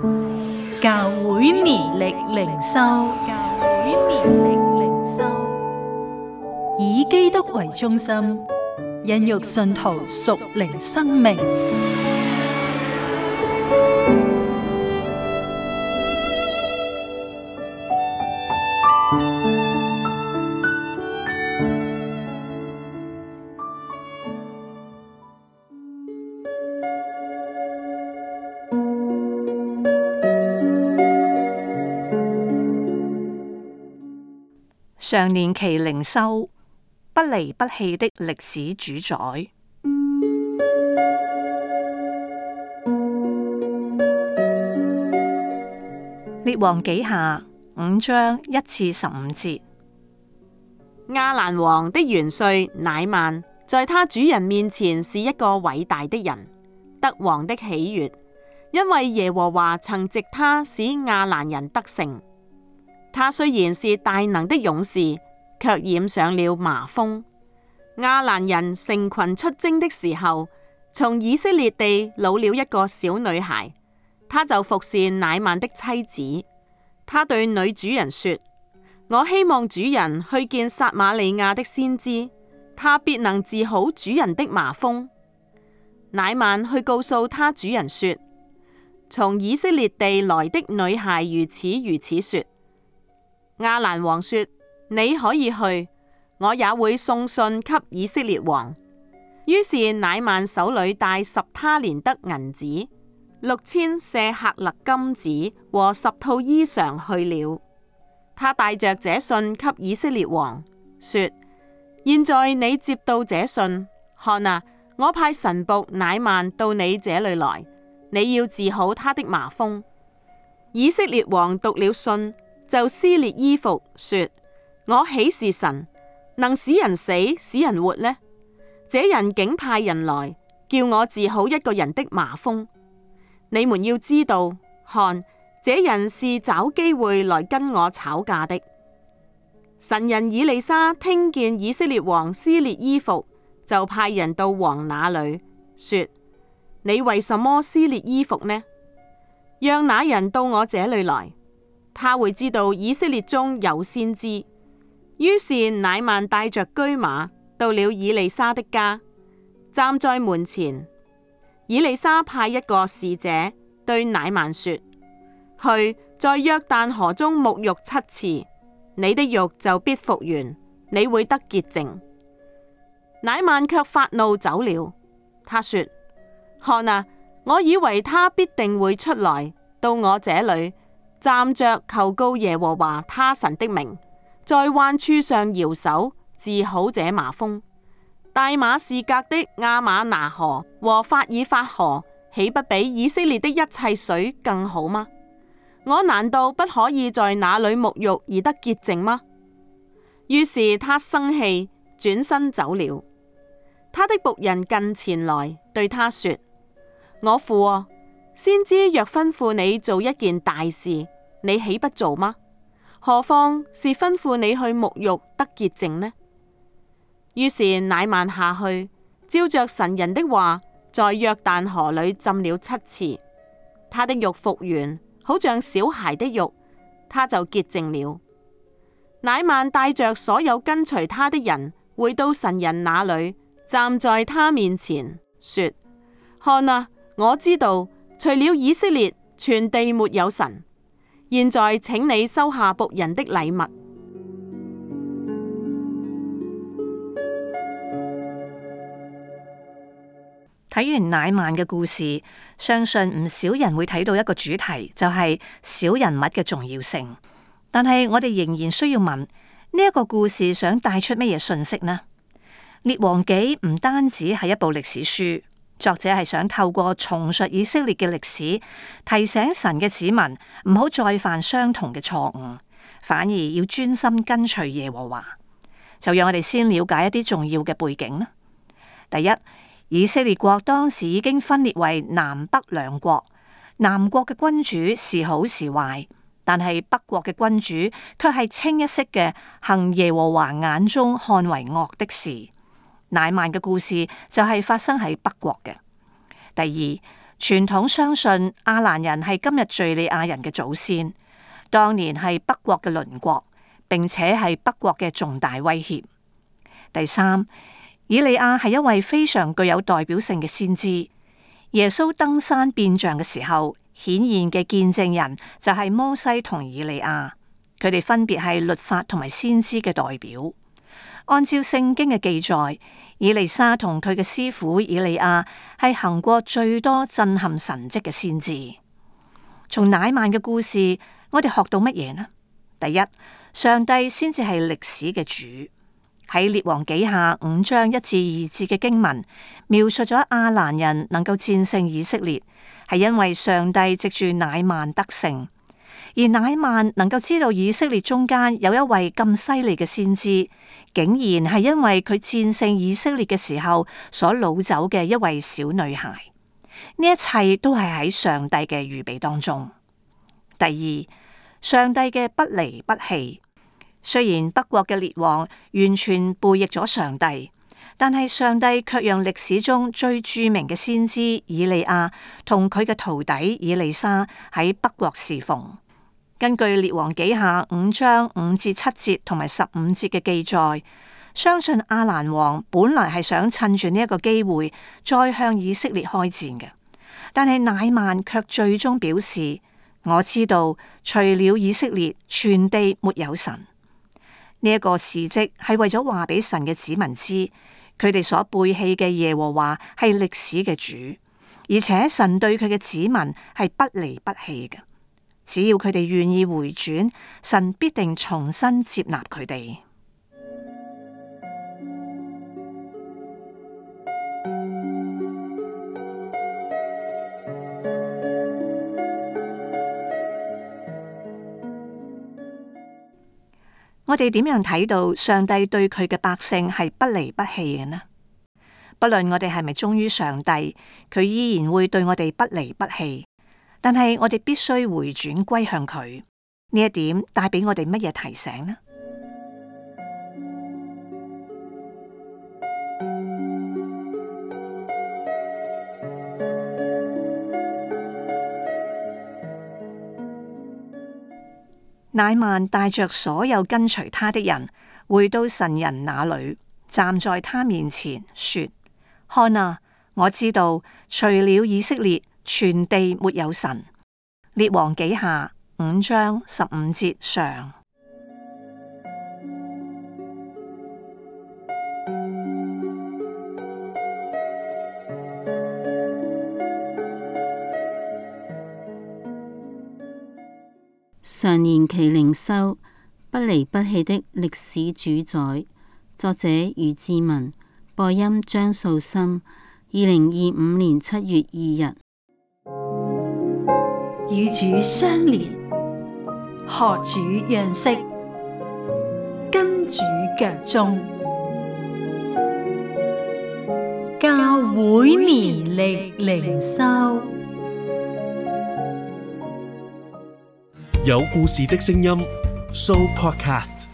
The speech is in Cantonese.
教會年曆靈修，以基督為中心，孕育信徒屬靈生命。 常年期靈修，不離不棄的歷史主宰。列王紀下5章1至15節。 亞蘭王的元帥乃縵，在他主人面前是一個偉大的人，得王的喜悅，因為耶和華曾藉他使亞蘭人得勝。他雖然是大能的勇士，卻染上了麻風。亞蘭人成群出征的時候，從以色列地擄了一個小女孩，他就服侍乃縵的妻子。他對女主人說：我希望主人去見撒瑪利亞的先知，他必能治好主人的麻風。乃縵去告訴他主人說：從以色列地來的女孩如此如此說。亞蘭王說：你可以去，我也會送信給以色列王。於是乃縵手裏帶10他連得銀子、6000舍客勒金子和10套衣裳去了。他帶着這信給以色列王，說：現在你接到這信，看啊，我派臣僕乃縵到你這裏來，你要治好他的麻風。以色列王讀了信，就撕裂衣服，說：我豈是神，能使人死，使人活呢？這人竟派人來，叫我治好一個人的麻風。你們要知道，看，這人是找機會來跟我吵架的。神人以利沙聽見以色列王撕裂衣服，就派人到王那裏，說：你為什麼撕裂衣服呢？讓那人到我這裏來，他會知道以色列中有先知。於是乃縵帶着車馬到了以利沙的家，站在門前。以利沙派一個使者對乃縵說：去，在約旦河中沐浴7次，你的肉就必復原，你會得潔淨。乃縵卻發怒走了。他說：看啊，我以為他必定會出來到我這裏，站着求告耶和華他神的名，在患處上搖手治好這麻風。大馬士革的亞瑪拿河和法爾法河，豈不比以色列的一切水更好嗎？我難道不可以在那裏沐浴而得潔淨嗎？於是他生氣，轉身走了。他的僕人近前來對他說：我父啊，先知若吩咐你做一件大事，你豈不做嗎？何況是吩咐你去沐浴得潔淨呢？於是乃縵下去，照着神人的話，在約旦河裏浸了7次，他的肉復原，好像小孩的肉，他就潔淨了。乃縵帶着所有跟隨他的人回到神人那裏，站在他面前，說：看啊，我知道除了以色列，全地沒有神。現在請你收下僕人的禮物。 睇完乃縵嘅故事，相信唔少人會睇到一個主題，就係小人物嘅重要性。但係我哋仍然需要問，呢一個故事想帶出乜嘢信息呢？列王紀唔單止係一部歷史書，作者係想透過重述以色列嘅歷史，提醒神嘅子民唔好再犯相同嘅錯誤，反而要專心跟隨耶和華。就讓我哋先了解一啲重要嘅背景啦。第一，以色列國當時已經分裂為南北兩國，南國嘅君主是好是壞，但係北國嘅君主卻係清一色嘅行耶和華眼中看為惡的事。乃縵嘅故事就係發生喺北國嘅。第二， 傳統相信亞蘭人係今日敘利亞人嘅祖先，當年係北國嘅鄰國，並且係北國嘅重大威脅。第三，以利亞係一位非常具有代表性嘅先知。耶穌登山變像嘅時候，顯現嘅見證人就係摩西同以利亞，佢哋分別係律法同埋先知嘅代表。按照聖經嘅記載，以利沙同佢嘅師傅以利亞係行過最多震撼神蹟嘅先知。從乃縵嘅故事，我哋學到乜嘢呢？第一，上帝先至係歷史嘅主。喺列王紀下5章1至2節嘅經文，描述咗亞蘭人能夠戰勝以色列，係因為上帝藉住乃縵得勝。而乃縵能夠知道以色列中間有一位咁犀利嘅先知，竟然係因為佢戰勝以色列嘅時候所擄走嘅一位小女孩。呢一切都係喺上帝嘅預備當中。第二，上帝嘅不離不棄。雖然北國嘅列王完全背逆咗上帝，但係上帝卻讓歷史中最著名嘅先知以利亞同佢嘅徒弟以利沙喺北國侍奉。根據列王紀下5章5至7節同埋15節嘅記載，相信亞蘭王本來係想趁住呢一個機會再向以色列開戰嘅，但係乃縵卻最終表示：我知道除了以色列，全地沒有神。呢一個事蹟係為咗話俾神嘅子民知，佢哋所背棄嘅耶和華係歷史嘅主，而且神對佢嘅子民係不離不棄嘅。只要佢哋願意回轉，神必定重新接納佢哋。我哋點樣睇到上帝對佢嘅百姓係不離不棄嘅呢？不論我哋係咪忠於上帝，佢依然會對我哋不離不棄。但係我哋必須回轉歸向佢。呢一點帶俾我哋乜嘢提醒呢？乃縵帶着所有跟隨他的人回到神人那裏，站在他面前說：看啊，我知道除了以色列，全地沒有神。列王紀下5章15節上。 常年期靈修，不離不棄的歷史主宰。作者余志文，播音張素心。2025年7月2日。 與主相連，學主樣式，跟主腳蹤，教會年曆靈修。 有故事的聲音 ，Show Podcast。